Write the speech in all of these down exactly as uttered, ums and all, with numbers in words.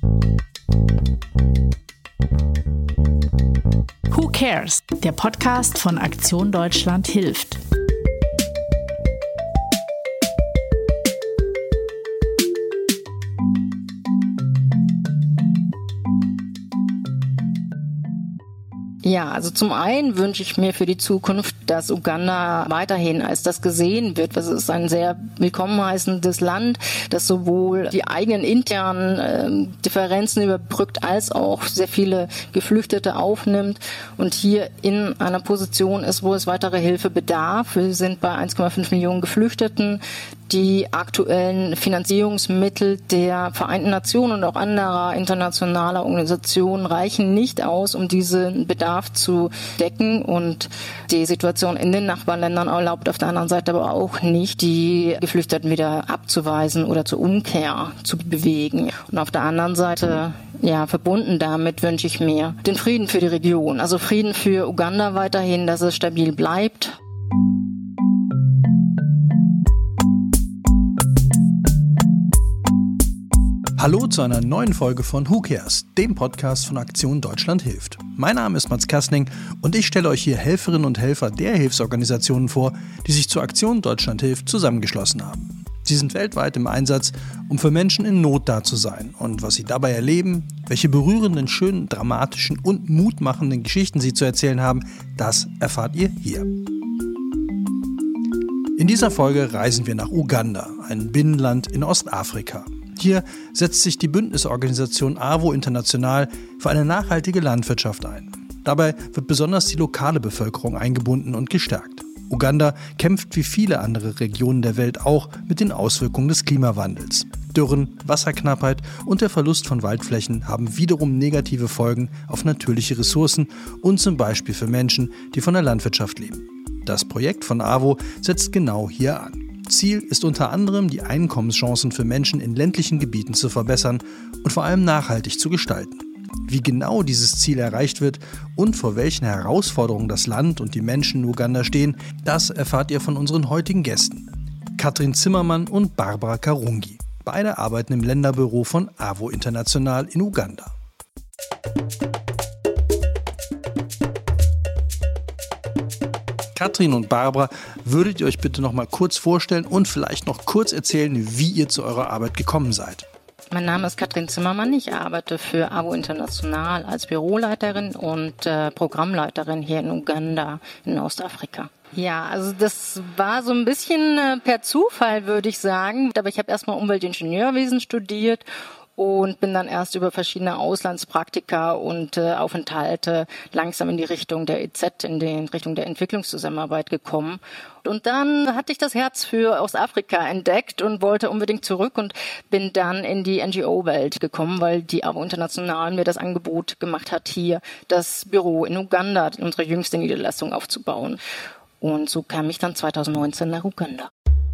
Who Cares? Der Podcast von Aktion Deutschland hilft. Ja, also zum einen wünsche ich mir für die Zukunft, dass Uganda weiterhin als das gesehen wird. Es ist ein sehr willkommen heißendes Land, das sowohl die eigenen internen äh, Differenzen überbrückt, als auch sehr viele Geflüchtete aufnimmt und hier in einer Position ist, wo es weitere Hilfe bedarf. Wir sind bei eins Komma fünf Millionen Geflüchteten. Die aktuellen Finanzierungsmittel der Vereinten Nationen und auch anderer internationaler Organisationen reichen nicht aus, um diesen Bedarf zu decken. Und die Situation in den Nachbarländern erlaubt auf der anderen Seite aber auch nicht, die Geflüchteten wieder abzuweisen oder zur Umkehr zu bewegen. Und auf der anderen Seite, ja, verbunden damit wünsche ich mir den Frieden für die Region. Also Frieden für Uganda weiterhin, dass es stabil bleibt. Hallo zu einer neuen Folge von Who Cares, dem Podcast von Aktion Deutschland hilft. Mein Name ist Mats Kastning und ich stelle euch hier Helferinnen und Helfer der Hilfsorganisationen vor, die sich zur Aktion Deutschland hilft zusammengeschlossen haben. Sie sind weltweit im Einsatz, um für Menschen in Not da zu sein. Und was sie dabei erleben, welche berührenden, schönen, dramatischen und mutmachenden Geschichten sie zu erzählen haben, das erfahrt ihr hier. In dieser Folge reisen wir nach Uganda, ein Binnenland in Ostafrika. Hier setzt sich die Bündnisorganisation AWO International für eine nachhaltige Landwirtschaft ein. Dabei wird besonders die lokale Bevölkerung eingebunden und gestärkt. Uganda kämpft wie viele andere Regionen der Welt auch mit den Auswirkungen des Klimawandels. Dürren, Wasserknappheit und der Verlust von Waldflächen haben wiederum negative Folgen auf natürliche Ressourcen und zum Beispiel für Menschen, die von der Landwirtschaft leben. Das Projekt von AWO setzt genau hier an. Ziel ist unter anderem, die Einkommenschancen für Menschen in ländlichen Gebieten zu verbessern und vor allem nachhaltig zu gestalten. Wie genau dieses Ziel erreicht wird und vor welchen Herausforderungen das Land und die Menschen in Uganda stehen, das erfahrt ihr von unseren heutigen Gästen. Katrin Zimmermann und Barbara Karungi. Beide arbeiten im Länderbüro von AWO International in Uganda. Katrin und Barbara, würdet ihr euch bitte noch mal kurz vorstellen und vielleicht noch kurz erzählen, wie ihr zu eurer Arbeit gekommen seid? Mein Name ist Katrin Zimmermann. Ich arbeite für AWO International als Büroleiterin und äh, Programmleiterin hier in Uganda in Ostafrika. Ja, also das war so ein bisschen äh, per Zufall, würde ich sagen. Aber ich habe erstmal Umweltingenieurwesen studiert und bin dann erst über verschiedene Auslandspraktika und äh, Aufenthalte langsam in die Richtung der E Z, in die Richtung der Entwicklungszusammenarbeit gekommen. Und dann hatte ich das Herz für Ostafrika entdeckt und wollte unbedingt zurück und bin dann in die N G O-Welt gekommen, weil die AWO International mir das Angebot gemacht hat, hier das Büro in Uganda, unsere jüngste Niederlassung, aufzubauen. Und so kam ich dann zwanzig neunzehn nach Uganda.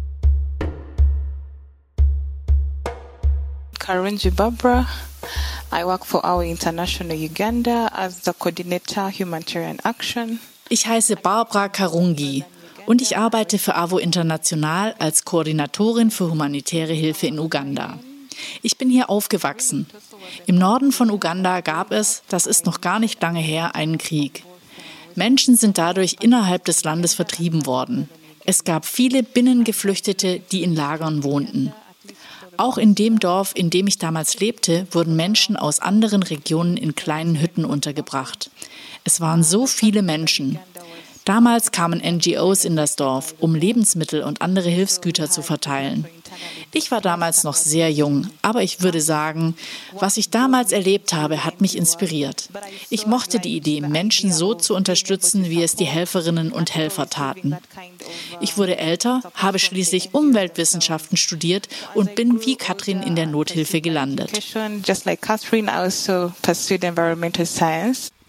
Karungi Barbara. I work for AWO International Uganda as the Coordinator Humanitarian Action. Ich heiße Barbara Karungi und ich arbeite für AWO International als Koordinatorin für humanitäre Hilfe in Uganda. Ich bin hier aufgewachsen. Im Norden von Uganda gab es, das ist noch gar nicht lange her, einen Krieg. Menschen sind dadurch innerhalb des Landes vertrieben worden. Es gab viele Binnengeflüchtete, die in Lagern wohnten. Auch in dem Dorf, in dem ich damals lebte, wurden Menschen aus anderen Regionen in kleinen Hütten untergebracht. Es waren so viele Menschen. Damals kamen N G Os in das Dorf, um Lebensmittel und andere Hilfsgüter zu verteilen. Ich war damals noch sehr jung, aber ich würde sagen, was ich damals erlebt habe, hat mich inspiriert. Ich mochte die Idee, Menschen so zu unterstützen, wie es die Helferinnen und Helfer taten. Ich wurde älter, habe schließlich Umweltwissenschaften studiert und bin wie Katrin in der Nothilfe gelandet.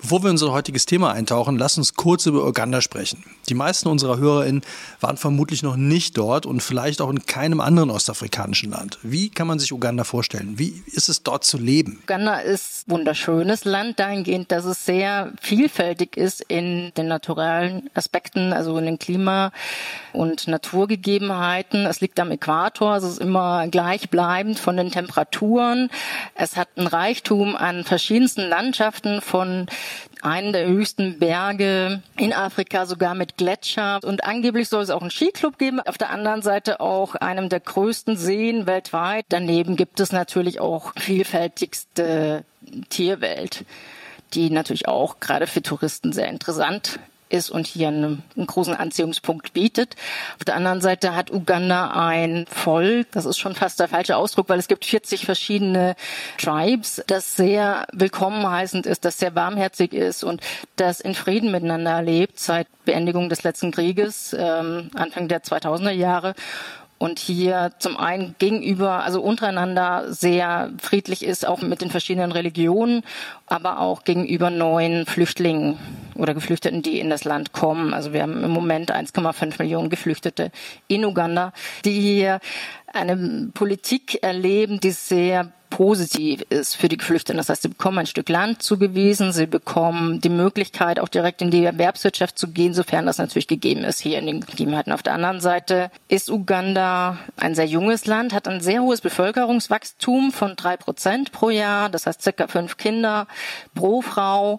Bevor wir in unser heutiges Thema eintauchen, lass uns kurz über Uganda sprechen. Die meisten unserer HörerInnen waren vermutlich noch nicht dort und vielleicht auch in keinem anderen ostafrikanischen Land. Wie kann man sich Uganda vorstellen? Wie ist es dort zu leben? Uganda ist ein wunderschönes Land dahingehend, dass es sehr vielfältig ist in den naturellen Aspekten, also in den Klima- und Naturgegebenheiten. Es liegt am Äquator, es ist immer gleichbleibend von den Temperaturen. Es hat einen Reichtum an verschiedensten Landschaften, von einen der höchsten Berge in Afrika, sogar mit Gletscher. Und angeblich soll es auch einen Skiclub geben. Auf der anderen Seite auch einem der größten Seen weltweit. Daneben gibt es natürlich auch vielfältigste Tierwelt, die natürlich auch gerade für Touristen sehr interessant ist und hier einen, einen großen Anziehungspunkt bietet. Auf der anderen Seite hat Uganda ein Volk, das ist schon fast der falsche Ausdruck, weil es gibt vierzig verschiedene Tribes, das sehr willkommen heißend ist, das sehr barmherzig ist und das in Frieden miteinander lebt seit Beendigung des letzten Krieges, ähm, Anfang der zweitausender Jahre. Und hier zum einen gegenüber, also untereinander sehr friedlich ist, auch mit den verschiedenen Religionen, aber auch gegenüber neuen Flüchtlingen oder Geflüchteten, die in das Land kommen. Also wir haben im Moment eins Komma fünf Millionen Geflüchtete in Uganda, die hier eine Politik erleben, die sehr positiv ist für die Geflüchteten. Das heißt, sie bekommen ein Stück Land zugewiesen, sie bekommen die Möglichkeit, auch direkt in die Erwerbswirtschaft zu gehen, sofern das natürlich gegeben ist hier in den Gegebenheiten. Auf der anderen Seite ist Uganda ein sehr junges Land, hat ein sehr hohes Bevölkerungswachstum von drei Prozent pro Jahr, das heißt circa fünf Kinder pro Frau.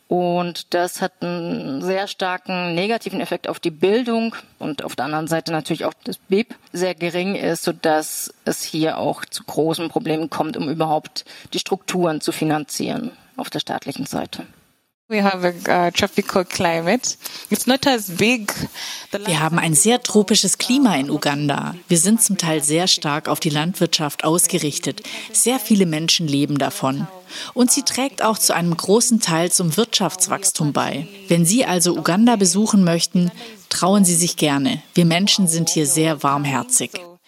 Und das hat einen sehr starken negativen Effekt auf die Bildung und auf der anderen Seite natürlich auch das B I P sehr gering ist, sodass es hier auch zu großen Problemen kommt, um überhaupt die Strukturen zu finanzieren auf der staatlichen Seite. We have a uh, tropical climate. It's not as big. Wir haben ein sehr tropisches Klima in Uganda. Wir sind zum Teil sehr stark auf die Landwirtschaft ausgerichtet. Sehr viele Menschen leben davon. Und sie trägt auch zu einem großen Teil zum Wirtschaftswachstum bei. Wenn Sie also Uganda besuchen möchten, trauen Sie sich gerne. Wir Menschen sind hier sehr warmherzig.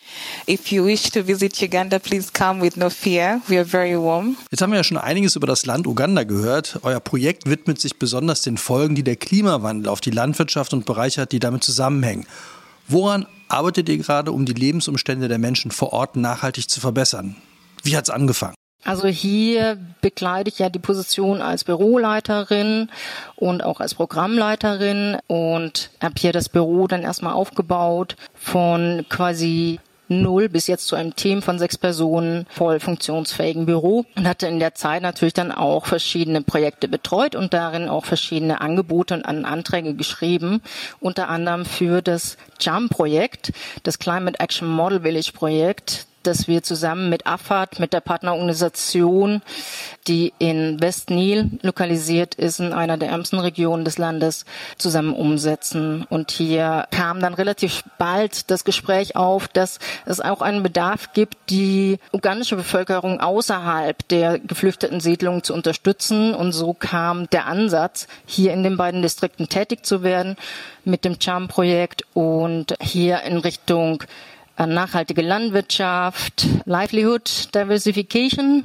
If you wish to visit Uganda, please come with no fear. We are very warm. Jetzt haben wir ja schon einiges über das Land Uganda gehört. Euer Projekt widmet sich besonders den Folgen, die der Klimawandel auf die Landwirtschaft und Bereiche hat, die damit zusammenhängen. Woran arbeitet ihr gerade, um die Lebensumstände der Menschen vor Ort nachhaltig zu verbessern? Wie hat es angefangen? Also hier bekleide ich ja die Position als Büroleiterin und auch als Programmleiterin und habe hier das Büro dann erstmal aufgebaut von quasi null bis jetzt zu einem Team von sechs Personen, voll funktionsfähigen Büro und hatte in der Zeit natürlich dann auch verschiedene Projekte betreut und darin auch verschiedene Angebote und Anträge geschrieben, unter anderem für das JUMP-Projekt, das Climate Action Model Village Projekt, das wir zusammen mit A F A D, mit der Partnerorganisation, die in West-Nil lokalisiert ist, in einer der ärmsten Regionen des Landes, zusammen umsetzen. Und hier kam dann relativ bald das Gespräch auf, dass es auch einen Bedarf gibt, die ugandische Bevölkerung außerhalb der geflüchteten Siedlungen zu unterstützen. Und so kam der Ansatz, hier in den beiden Distrikten tätig zu werden mit dem JUMP-Projekt und hier in Richtung nachhaltige Landwirtschaft, Livelihood Diversification.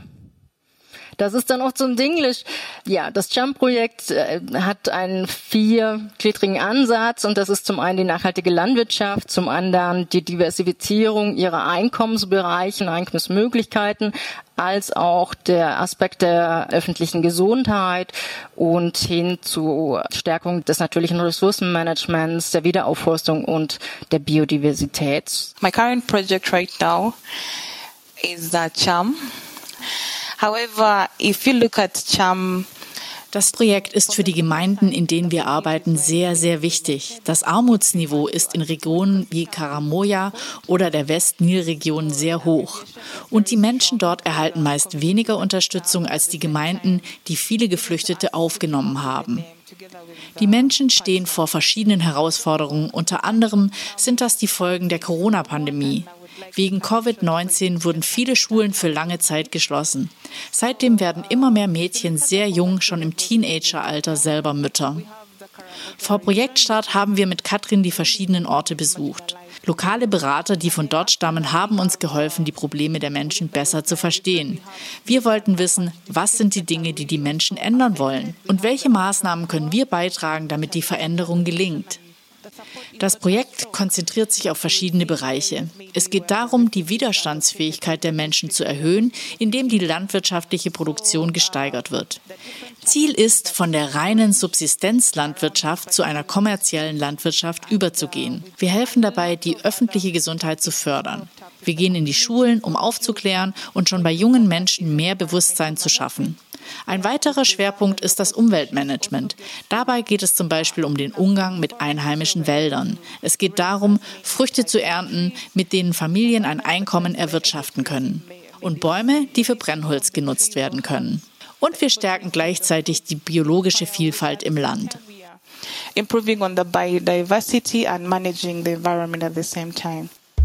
Das ist dann auch zum Dinglisch. Ja, das JUMP-Projekt äh, hat einen viergliedrigen Ansatz und das ist zum einen die nachhaltige Landwirtschaft, zum anderen die Diversifizierung ihrer Einkommensbereiche, Einkommensmöglichkeiten, als auch der Aspekt der öffentlichen Gesundheit und hin zur Stärkung des natürlichen Ressourcenmanagements, der Wiederaufforstung und der Biodiversität. My current project right now is the JUMP. However, if you look at JUMP, das Projekt ist für die Gemeinden, in denen wir arbeiten, sehr, sehr wichtig. Das Armutsniveau ist in Regionen wie Karamoja oder der West-Nil-Region sehr hoch. Und die Menschen dort erhalten meist weniger Unterstützung als die Gemeinden, die viele Geflüchtete aufgenommen haben. Die Menschen stehen vor verschiedenen Herausforderungen. Unter anderem sind das die Folgen der Corona-Pandemie. Wegen Covid neunzehn wurden viele Schulen für lange Zeit geschlossen. Seitdem werden immer mehr Mädchen sehr jung, schon im Teenageralter, selber Mütter. Vor Projektstart haben wir mit Katrin die verschiedenen Orte besucht. Lokale Berater, die von dort stammen, haben uns geholfen, die Probleme der Menschen besser zu verstehen. Wir wollten wissen, was sind die Dinge, die die Menschen ändern wollen? Und welche Maßnahmen können wir beitragen, damit die Veränderung gelingt? Das Projekt konzentriert sich auf verschiedene Bereiche. Es geht darum, die Widerstandsfähigkeit der Menschen zu erhöhen, indem die landwirtschaftliche Produktion gesteigert wird. Ziel ist, von der reinen Subsistenzlandwirtschaft zu einer kommerziellen Landwirtschaft überzugehen. Wir helfen dabei, die öffentliche Gesundheit zu fördern. Wir gehen in die Schulen, um aufzuklären und schon bei jungen Menschen mehr Bewusstsein zu schaffen. Ein weiterer Schwerpunkt ist das Umweltmanagement. Dabei geht es zum Beispiel um den Umgang mit einheimischen Wäldern. Es geht darum, Früchte zu ernten, mit denen Familien ein Einkommen erwirtschaften können. Und Bäume, die für Brennholz genutzt werden können. Und wir stärken gleichzeitig die biologische Vielfalt im Land. Improving on the biodiversity and managing the environment at the same time.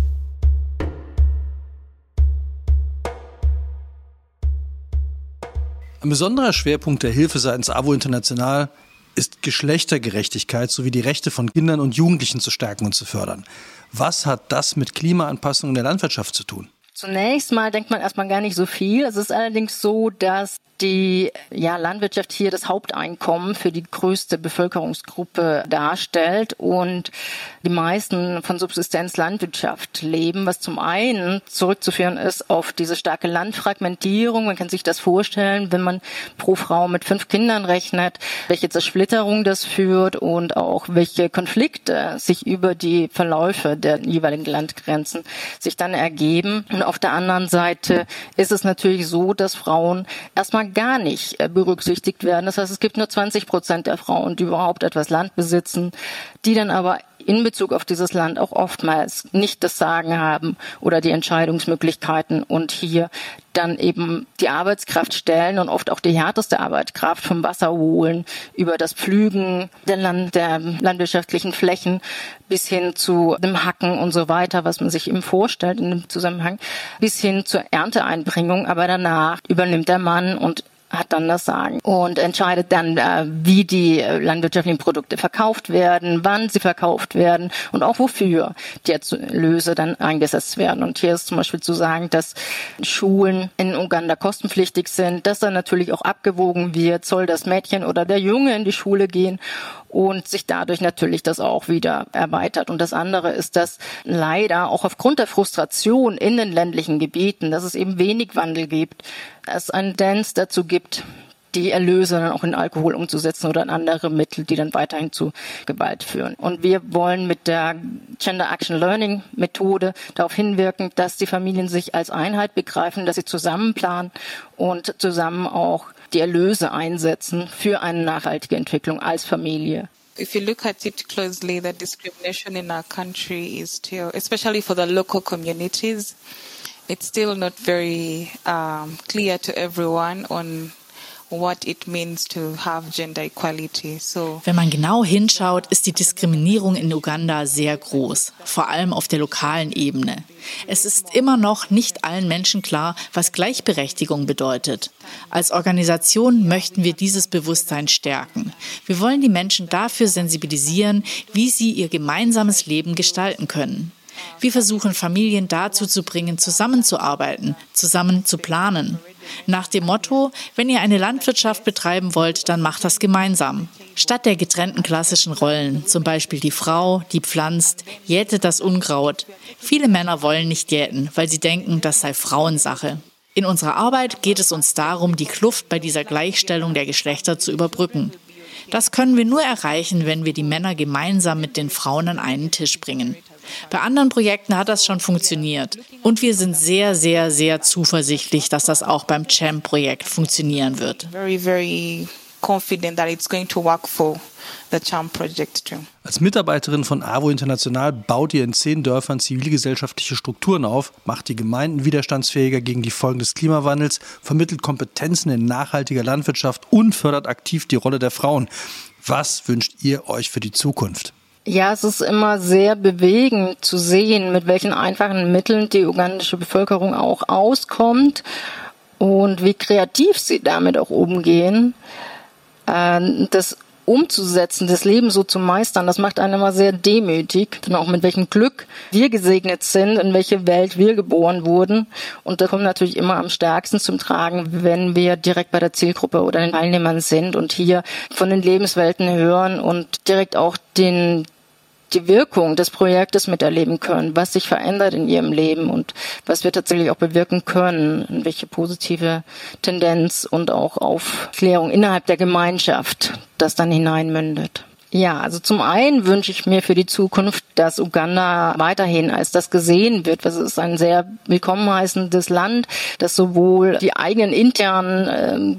Ein besonderer Schwerpunkt der Hilfe seitens A W O International ist Geschlechtergerechtigkeit sowie die Rechte von Kindern und Jugendlichen zu stärken und zu fördern. Was hat das mit Klimaanpassung in der Landwirtschaft zu tun? Zunächst mal denkt man erstmal gar nicht so viel. Es ist allerdings so, dass die ja, Landwirtschaft hier das Haupteinkommen für die größte Bevölkerungsgruppe darstellt und die meisten von Subsistenzlandwirtschaft leben, was zum einen zurückzuführen ist auf diese starke Landfragmentierung. Man kann sich das vorstellen, wenn man pro Frau mit fünf Kindern rechnet, welche Zersplitterung das führt und auch welche Konflikte sich über die Verläufe der jeweiligen Landgrenzen sich dann ergeben. Und auf der anderen Seite ist es natürlich so, dass Frauen erstmal gar nicht berücksichtigt werden. Das heißt, es gibt nur zwanzig Prozent der Frauen, die überhaupt etwas Land besitzen, die dann aber in Bezug auf dieses Land auch oftmals nicht das Sagen haben oder die Entscheidungsmöglichkeiten und hier dann eben die Arbeitskraft stellen und oft auch die härteste Arbeitskraft vom Wasser holen über das Pflügen der, Land, der landwirtschaftlichen Flächen bis hin zu dem Hacken und so weiter, was man sich eben vorstellt in dem Zusammenhang, bis hin zur Ernteeinbringung. Aber danach übernimmt der Mann und hat dann das Sagen und entscheidet dann, äh, wie die äh, landwirtschaftlichen Produkte verkauft werden, wann sie verkauft werden und auch wofür die Erlöse dann eingesetzt werden. Und hier ist zum Beispiel zu sagen, dass Schulen in Uganda kostenpflichtig sind, dass dann natürlich auch abgewogen wird, soll das Mädchen oder der Junge in die Schule gehen und sich dadurch natürlich das auch wieder erweitert. Und das andere ist, dass leider auch aufgrund der Frustration in den ländlichen Gebieten, dass es eben wenig Wandel gibt, es eine Tendenz dazu gibt, die Erlöse dann auch in Alkohol umzusetzen oder in andere Mittel, die dann weiterhin zu Gewalt führen. Und wir wollen mit der Gender Action Learning Methode darauf hinwirken, dass die Familien sich als Einheit begreifen, dass sie zusammen planen und zusammen auch die Erlöse einsetzen für eine nachhaltige Entwicklung als Familie. If you look at it closely, the discrimination in our country is still, especially for the local communities, it's still not very um, clear to everyone on what it means to have gender equality. So, wenn man genau hinschaut, ist die Diskriminierung in Uganda sehr groß, vor allem auf der lokalen Ebene. Es ist immer noch nicht allen Menschen klar, was Gleichberechtigung bedeutet. Als Organisation möchten wir dieses Bewusstsein stärken. Wir wollen die Menschen dafür sensibilisieren, wie sie ihr gemeinsames Leben gestalten können. Wir versuchen, Familien dazu zu bringen, zusammenzuarbeiten, zusammen zu planen. Nach dem Motto, wenn ihr eine Landwirtschaft betreiben wollt, dann macht das gemeinsam. Statt der getrennten klassischen Rollen, zum Beispiel die Frau, die pflanzt, jätet das Unkraut. Viele Männer wollen nicht jäten, weil sie denken, das sei Frauensache. In unserer Arbeit geht es uns darum, die Kluft bei dieser Gleichstellung der Geschlechter zu überbrücken. Das können wir nur erreichen, wenn wir die Männer gemeinsam mit den Frauen an einen Tisch bringen. Bei anderen Projekten hat das schon funktioniert. Und wir sind sehr, sehr, sehr zuversichtlich, dass das auch beim CHAMP-Projekt funktionieren wird. Very, very confident that it's going to work for the CHAMP project too. Als Mitarbeiterin von A W O International baut ihr in zehn Dörfern zivilgesellschaftliche Strukturen auf, macht die Gemeinden widerstandsfähiger gegen die Folgen des Klimawandels, vermittelt Kompetenzen in nachhaltiger Landwirtschaft und fördert aktiv die Rolle der Frauen. Was wünscht ihr euch für die Zukunft? Ja, es ist immer sehr bewegend zu sehen, mit welchen einfachen Mitteln die ugandische Bevölkerung auch auskommt und wie kreativ sie damit auch umgehen. Das umzusetzen, das Leben so zu meistern, das macht einen immer sehr demütig. Und auch mit welchem Glück wir gesegnet sind, in welche Welt wir geboren wurden. Und das kommt natürlich immer am stärksten zum Tragen, wenn wir direkt bei der Zielgruppe oder den Teilnehmern sind und hier von den Lebenswelten hören und direkt auch den die Wirkung des Projektes miterleben können, was sich verändert in ihrem Leben und was wir tatsächlich auch bewirken können, in welche positive Tendenz und auch Aufklärung innerhalb der Gemeinschaft das dann hineinmündet. Ja, also zum einen wünsche ich mir für die Zukunft, dass Uganda weiterhin als das gesehen wird. Es ist ein sehr willkommen heißendes Land, das sowohl die eigenen internen ähm,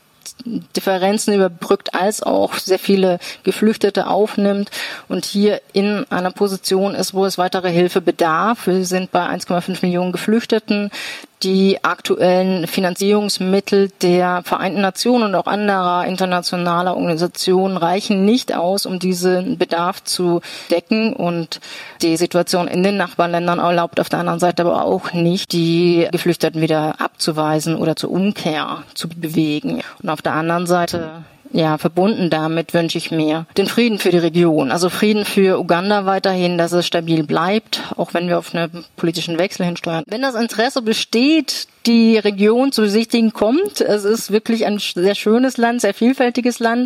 Differenzen überbrückt, als auch sehr viele Geflüchtete aufnimmt und hier in einer Position ist, wo es weitere Hilfe bedarf. Wir sind bei eins Komma fünf Millionen Geflüchteten. Die aktuellen Finanzierungsmittel der Vereinten Nationen und auch anderer internationaler Organisationen reichen nicht aus, um diesen Bedarf zu decken. Und die Situation in den Nachbarländern erlaubt auf der anderen Seite aber auch nicht, die Geflüchteten wieder abzuweisen oder zur Umkehr zu bewegen. Und auf der anderen Seite, ja, verbunden damit wünsche ich mir den Frieden für die Region. Also Frieden für Uganda weiterhin, dass es stabil bleibt, auch wenn wir auf einen politischen Wechsel hinsteuern. Wenn das Interesse besteht, die Region zu besichtigen, kommt. Es ist wirklich ein sehr schönes Land, sehr vielfältiges Land.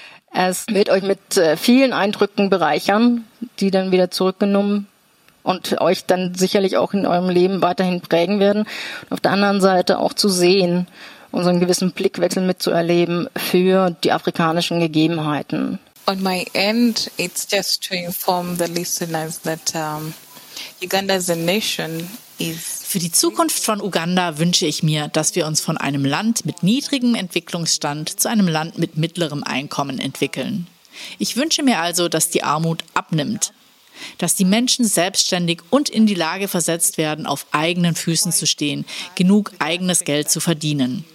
Es wird euch mit vielen Eindrücken bereichern, die dann wieder zurückgenommen und euch dann sicherlich auch in eurem Leben weiterhin prägen werden. Und auf der anderen Seite auch zu sehen, unseren gewissen Blickwechsel mitzuerleben für die afrikanischen Gegebenheiten. On my end, it's just to inform the listeners that um, Uganda as a nation is... Für die Zukunft von Uganda wünsche ich mir, dass wir uns von einem Land mit niedrigem Entwicklungsstand zu einem Land mit mittlerem Einkommen entwickeln. Ich wünsche mir also, dass die Armut abnimmt, dass die Menschen selbstständig und in die Lage versetzt werden, auf eigenen Füßen zu stehen, genug eigenes Geld zu verdienen.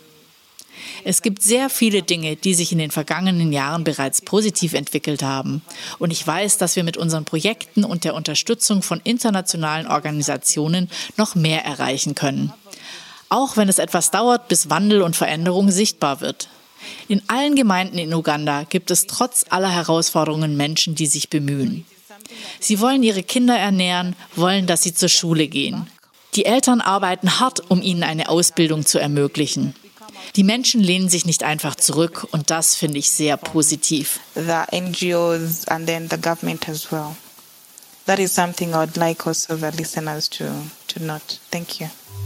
Es gibt sehr viele Dinge, die sich in den vergangenen Jahren bereits positiv entwickelt haben. Und ich weiß, dass wir mit unseren Projekten und der Unterstützung von internationalen Organisationen noch mehr erreichen können. Auch wenn es etwas dauert, bis Wandel und Veränderung sichtbar wird. In allen Gemeinden in Uganda gibt es trotz aller Herausforderungen Menschen, die sich bemühen. Sie wollen ihre Kinder ernähren, wollen, dass sie zur Schule gehen. Die Eltern arbeiten hart, um ihnen eine Ausbildung zu ermöglichen. Die Menschen lehnen sich nicht einfach zurück und das finde ich sehr positiv. The N G Os and then the government as well. That is something I would like also the listeners to, to note. Thank you.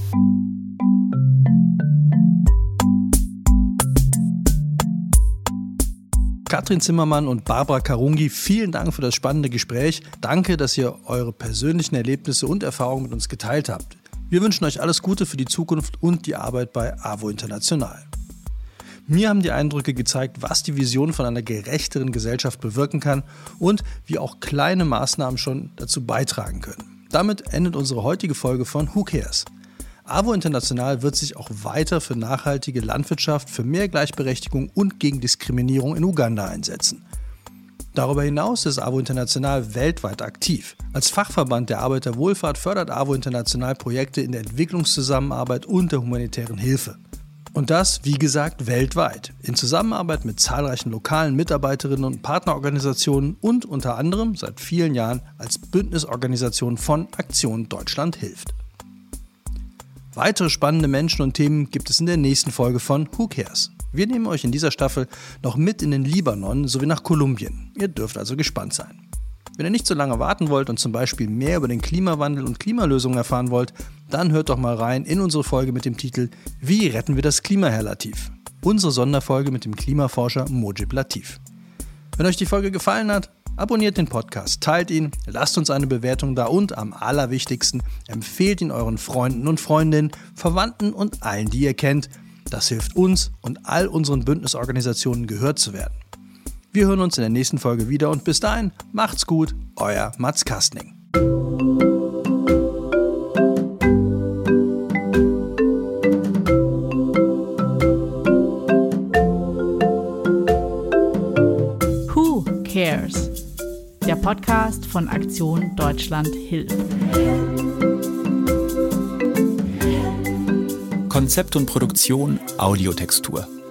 Katrin Zimmermann und Barbara Karungi, vielen Dank für das spannende Gespräch. Danke, dass ihr eure persönlichen Erlebnisse und Erfahrungen mit uns geteilt habt. Wir wünschen euch alles Gute für die Zukunft und die Arbeit bei AWO International. Mir haben die Eindrücke gezeigt, was die Vision von einer gerechteren Gesellschaft bewirken kann und wie auch kleine Maßnahmen schon dazu beitragen können. Damit endet unsere heutige Folge von Who Cares? AWO International wird sich auch weiter für nachhaltige Landwirtschaft, für mehr Gleichberechtigung und gegen Diskriminierung in Uganda einsetzen. Darüber hinaus ist AWO International weltweit aktiv. Als Fachverband der Arbeiterwohlfahrt fördert AWO International Projekte in der Entwicklungszusammenarbeit und der humanitären Hilfe. Und das, wie gesagt, weltweit, in Zusammenarbeit mit zahlreichen lokalen Mitarbeiterinnen und Partnerorganisationen und unter anderem seit vielen Jahren als Bündnisorganisation von Aktion Deutschland hilft. Weitere spannende Menschen und Themen gibt es in der nächsten Folge von Who Cares? Wir nehmen euch in dieser Staffel noch mit in den Libanon sowie nach Kolumbien. Ihr dürft also gespannt sein. Wenn ihr nicht so lange warten wollt und zum Beispiel mehr über den Klimawandel und Klimalösungen erfahren wollt, dann hört doch mal rein in unsere Folge mit dem Titel Wie retten wir das Klima, Herr Latif? Unsere Sonderfolge mit dem Klimaforscher Mojib Latif. Wenn euch die Folge gefallen hat, abonniert den Podcast, teilt ihn, lasst uns eine Bewertung da und am allerwichtigsten, empfehlt ihn euren Freunden und Freundinnen, Verwandten und allen, die ihr kennt. Das hilft uns und all unseren Bündnisorganisationen gehört zu werden. Wir hören uns in der nächsten Folge wieder und bis dahin, macht's gut, euer Mats Kastning. Who Cares? Der Podcast von Aktion Deutschland hilft. Konzept und Produktion Audiotextur.